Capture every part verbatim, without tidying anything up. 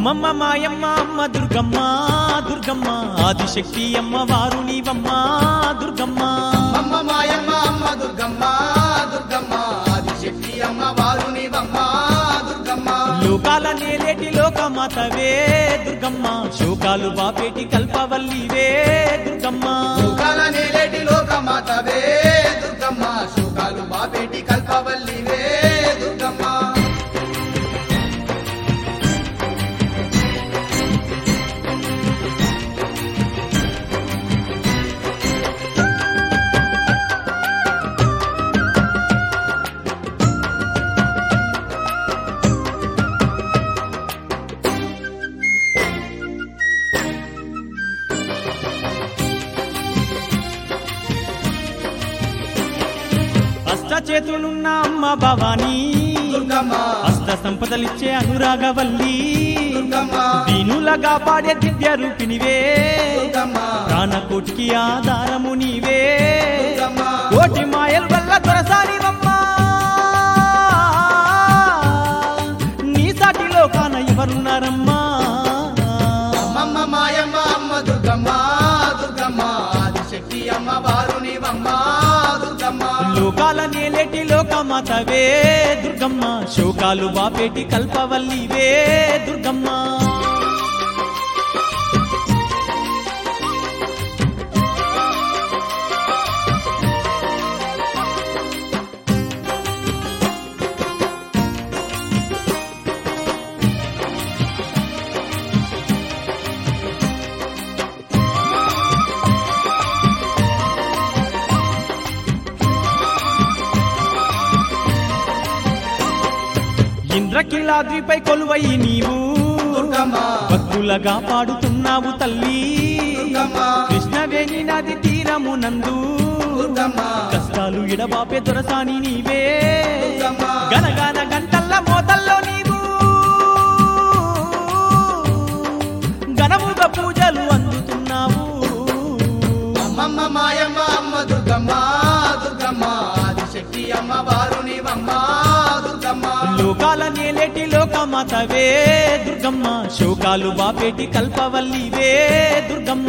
అమ్మమ్మ మాయమ్మ అమ్మ దుర్గమ్మ దుర్గమ్మ ఆదిశక్తి అమ్మ వారు నీవమ్మ దుర్గమ్మ అమ్మ మాయమ్మ అమ్మ దుర్గమ్మ దుర్గమ్మ ఆదిశక్తి అమ్మ వారు నీవమ్మ దుర్గమ్మ లోకాల నేలేటి లోకమాతవే దుర్గమ్మ శోకాలు బాపేటి కల్పవల్లివే దుర్గమ్మ లోకాల నేలేటి లోకమాతవే దుర్గమ్మ శోకాలు బాపేటి కల్పవల్లివే దుర్గమ్మ చేతులున్న అమ్మ భవానీ దుర్గమ్మ అష్ట సంపదలిచ్చే అనురాగవల్లి దుర్గమ్మ దీనులగా పాడే దివ్య రూపినివే దుర్గమ్మ ప్రాణకోటికి ఆధారము నీవే దుర్గమ్మ కోటి మాయల వల్ల దొరసానివమ్మ నీ సాటిలో కాన ఎవరున్నారమ్మా అమ్మమ్మ మాయమ్మ అమ్మ దుర్గమ్మ దుర్గమ్మ ఆదిశక్తి అమ్మ వారు నీవమ్మ దుర్గమ్మ లోకాల నేలేటి లోకమాతవే దుర్గమ్మ శోకాలు బాపేటి కల్పవల్లివే దుర్గమ్మ ఇంద్రకీలాద్రిపై కొలువై నీవు దుర్గమ్మ భక్తులగా పాడుతున్నావు తల్లి దుర్గమ్మ కృష్ణవేణి నది తీరమునందు దుర్గమ్మ కష్టాలు ఎడబాపే దొరసాని నీవే దుర్గమ్మ గనగాన గంటల్ల మోతల్లో నీవు ఘనముగా పూజలు అందుతున్నావు అమ్మమ్మ మాయమ్మ అమ్మ దుర్గమ్మ దుర్గమ్మ ఆదిశక్తి అమ్మ వారు నీవమ్మ దుర్గమ్మ లోకాల నేలేటి లోకమాతవే దుర్గమ్మ శోకాలు బాపేటి కల్పవల్లివే దుర్గమ్మ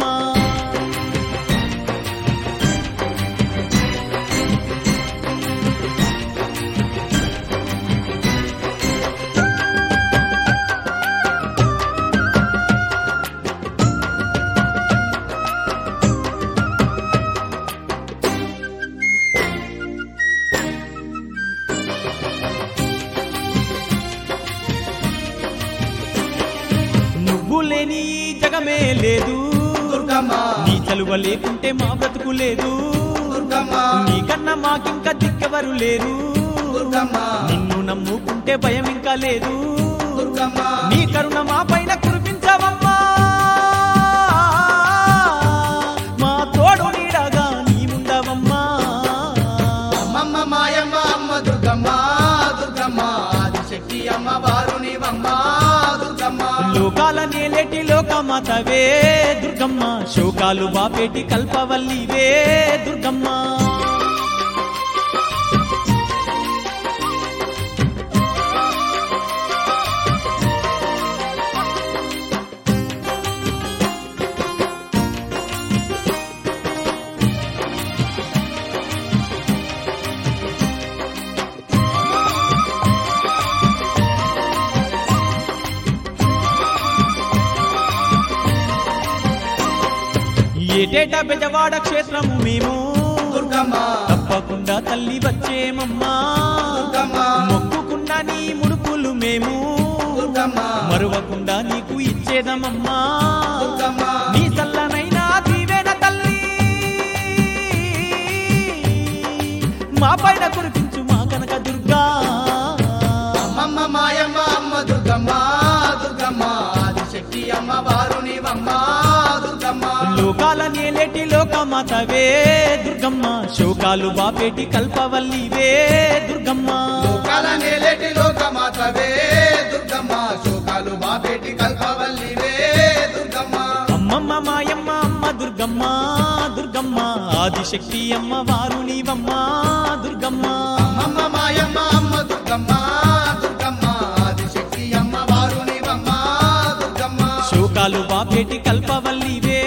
నువ్వు లేని ఈ జగమే లేదు దుర్గమ్మ నీ చలువ లేకుంటే మా బ్రతుకు లేదు దుర్గమ్మ నీకన్నా మాకింకా దిక్కెవరు లేరు దుర్గమ్మ నిన్ను నమ్ముకుంటే భయం ఇంకా లేదు దుర్గమ్మ నీ కరుణ మా పైన కురిపించవమ్మా మా తోడు నీడగా నీ ఉండవమ్మా అమ్మమ్మ మాయమ్మ అమ్మ దుర్గమ్మ దుర్గమ్మ ఆదిశక్తి అమ్మ వారు నీవమ్మ దుర్గమ్మ లోకాల నేలేటి లోకమాతవే దుర్గమ్మ శోకాలు బాపేటి కల్పవల్లివే దుర్గమ్మ ఏటేటా బెజవాడ క్షేత్రము మేము దుర్గమ్మ తప్పకుండా తల్లి వచ్చేమమ్మా దుర్గమ్మ మొక్కుకున్న నీ ముడుపులు మేము దుర్గమ్మ మరువకుండా నీకు ఇచ్చేదమమ్మా దుర్గమ్మ నీ చల్లనైనా దీవెన తల్లి మా పైన కురిపించు మా కనక దుర్గా అమ్మమ్మ మాయమ్మ అమ్మ దుర్గమ్మ దుర్గమ్మ ఆదిశక్తి అమ్మ వారు నీవమ్మ దుర్గమ్మ లోకాల నేలేటి లోకమాతవే దుర్గమ్మ శోకాలు బాపేటి కల్పవల్లివే దుర్గమ్మ లోకాల నేలేటి లోకమాతవే దుర్గమ్మ శోకాలు బాపేటి కల్పవల్లివే దుర్గమ్మ అమ్మమ్మ మాయమ్మ అమ్మ దుర్గమ్మ దుర్గమ్మ ఆదిశక్తి అమ్మ వారు నీవమ్మ దుర్గమ్మ అమ్మమ్మ మాయమ్మ అమ్మ దుర్గమ్మ దుర్గమ్మ ఆదిశక్తి అమ్మ వారు నీవమ్మ దుర్గమ్మ శోకాలు బాపేటి కల్పవల్లివే